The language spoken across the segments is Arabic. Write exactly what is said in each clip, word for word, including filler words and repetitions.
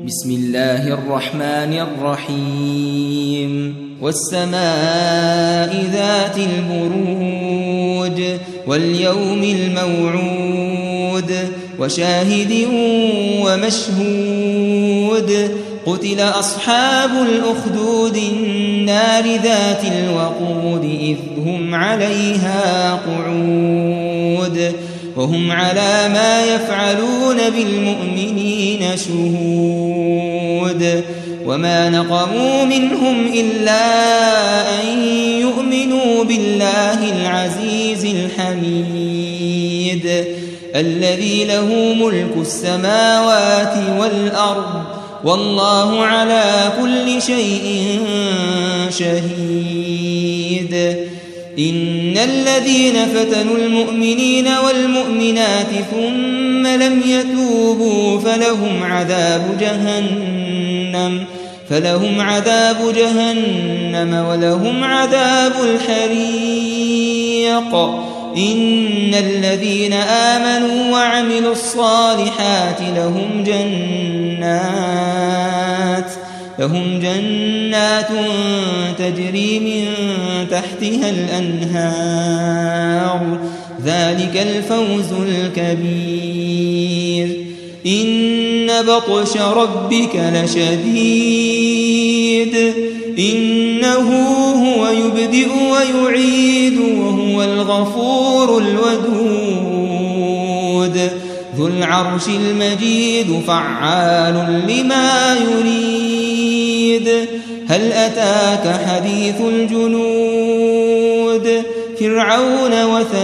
بسم الله الرحمن الرحيم والسماء ذات البروج واليوم الموعود وشاهد ومشهود قتل أصحاب الأخدود النار ذات الوقود إذ هم عليها قعود وهم على ما يفعلون بالمؤمنين شهود وما نقموا منهم إلا أن يؤمنوا بالله العزيز الحميد الذي له ملك السماوات والأرض والله على كل شيء شهيد إن الذين فتنوا المؤمنين والمؤمنات ثم لم يتوبوا فلهم عذاب جهنم فلهم عذاب جهنم ولهم عذاب الحريق إن الذين آمنوا وعملوا الصالحات لهم جنات لهم جنات تجري من تحتها الأنهار ذلك الفوز الكبير إن بطش ربك لشديد إنه هو يبدئ ويعيد وهو الغفور الودود ذو العرش المجيد فعال لما يريد هل أتاك حديث الجنود فرعون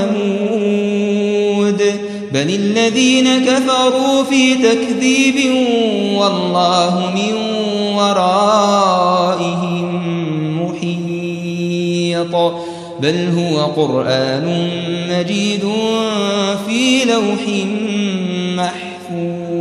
وثمود بل الذين كفروا في تكذيب والله من ورائهم محيط بل هو قرآن مجيد في لوح محفوظ.